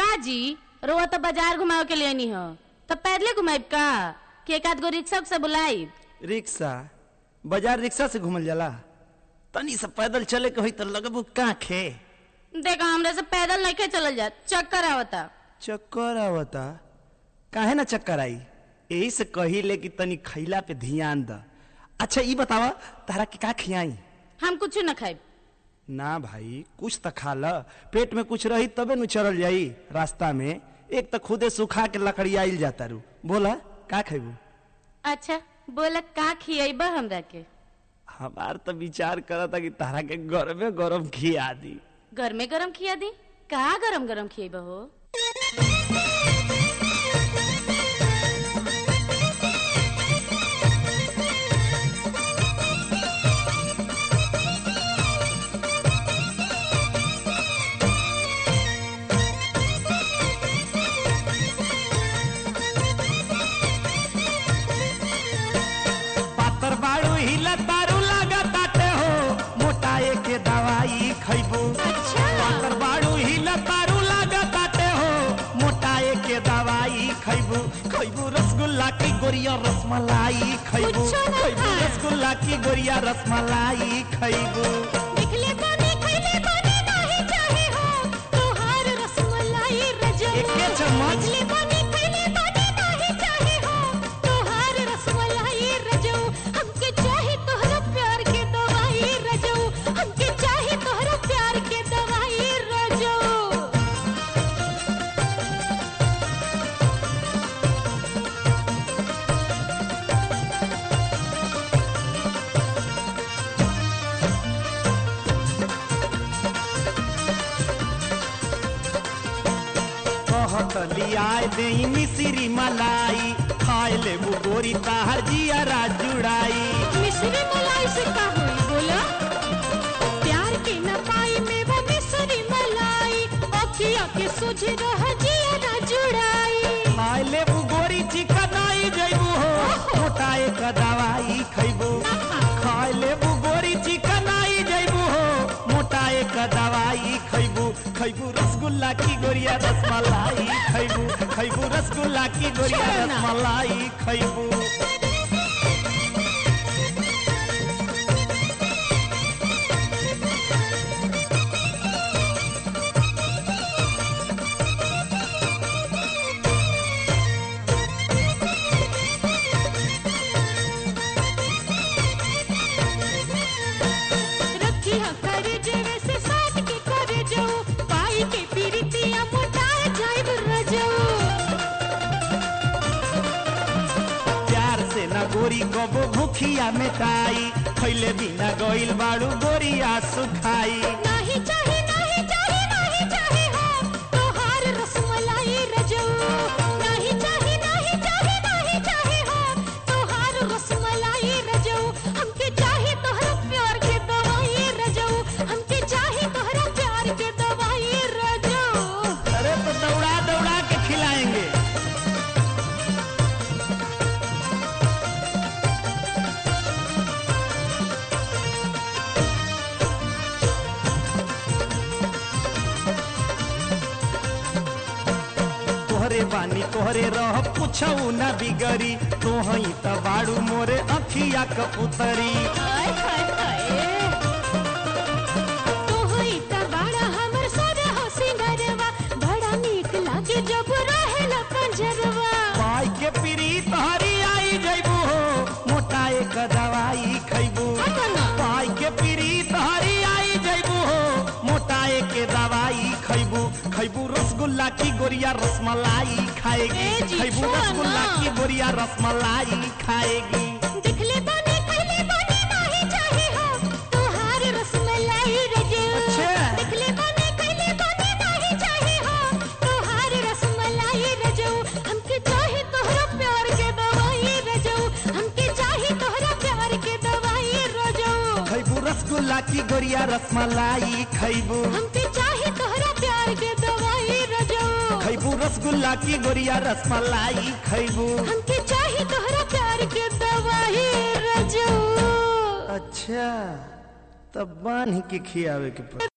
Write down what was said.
जी रोआ तो बाजार घुमाओ के लिए नहीं हो तो पैदले घुमाइब का कि एक आध गो रिक्शा से बुलाई। रिक्शा बाजार रिक्शा से घूमल जाला तनी से पैदल चले के होई तो लगबू काखे। देखा हमरे से पैदल नहीं के चलल जा चक्कर आवता। चक्कर आवता काहे ना चक्कर आई यही से कही ले कि तनी खैला पे ध्यान द। अच्छा ये बतावा तारा के का खियाई। हम कुछ न खाइब। ना भाई कुछ तो खा ल पेट में कुछ रही तबे न चलल जाई रास्ता में। एक तो खुदे सुखा के लकड़ी आइल जाता रू बोला का खेबू। अच्छा बोला का खियाइबा हमरा के। हमार तो विचार करता कि तारा के गरमे गरम खिया दी। घर में गरम खिया दी का गरम गरम खियाइबा हो। दवाई खैबू। अच्छा पातर बाड़ू हिला तारू लागताटे हो मोटाए के दवाई खैबू। खैबू रसगुल्ला की गोरिया रसमलाई खैबू। खैबू रसगुल्ला की गोरिया रसमलाई खैबू। निकले बने खैले बने नहीं चाहे हो तोहार रसमलाई रजो। एक चम्मच निकले बने खैले बने नहीं चाहे हो तोहार रसमलाई रजो। हमके चाहे तोहरा प्यार के दवाई रजो। हमके चाहे तोहरा प्यार के दवाई रजो। कहत लियाए देई मिश्री मलाई खाए ले गोरी ताहर जिया जुड़ाई। मिश्री मलाई से का हुई बोला प्यार के न पाई में वो मिश्री मलाई अखिया के सुझ रह जिया ना जुड़ाई। खाए ले गोरी चिकनाई जइबू हो मोटाए का दवाई खैबू। खाए ले गोरी चिकनाई जइबू हो मोटाए का दवाई खैबू। खैबू रसगुल्ला की गोरिया रसमलाई खैबू। खैबू रसगुल्ला की गोरिया रसमलाई खैबू। गोरी गबो भूखिया मिटाई खैले बिना गइल बाड़ू गोरिया सुखाई। नहीं चाहे नहीं चाहे नहीं चाहे हो तोहार रसमलाई रजो। नहीं चाहे नहीं चाहे नहीं चाहे हो तोहार रसमलाई रजो। हमके चाहे तोहरा प्यार के दवाई रजो। हमके चाहे तोहरा प्यार के दवाई रजो। अरे तो दौड़ा दौड़ा के खिलाएंगे। तोहरे बानी तोहरे रह पूछऊ न बिगड़ी तोहई त बाड़ू मोरे अखिया कपुतरी। तोहई त बाड़ा हमर सोरे हो सिंगरवा बड़ा नीक लागे जब रहेला पंजरवा। पाई के पीरी तोहरी आई जइबू हो मोटाए का दवाई खैबू। पाई के पीरी तोहरी आई जइबू हो मोटाए के दवाई खैबू। खैबू रसगुल्ला की गोरिया रसमलाई खाएगी। खैबू रसगुल्ला की गोरिया रसमलाई खाएगी। दिखले बने खैले बने नहीं चाहे हो तोहार रसमलाई रजो। दिखले बने खैले बने नहीं चाहे हो तोहार रसमलाई रजो। हमके चाहे तोहरा प्यार के दवाई रजो। हमके चाहे तोहरा प्यार के दवाई रजो। खैबू रसगुल्ला की गोरिया रसमलाई खैबू। हमके चाहे तोहरा प्यार के दवाई रजो। खैबू रसगुल्ला की गोरिया रसमलाई खैबू। हमके चाहे तोहरा प्यार के दवाई रजो। अच्छा तब बांध के खियावे के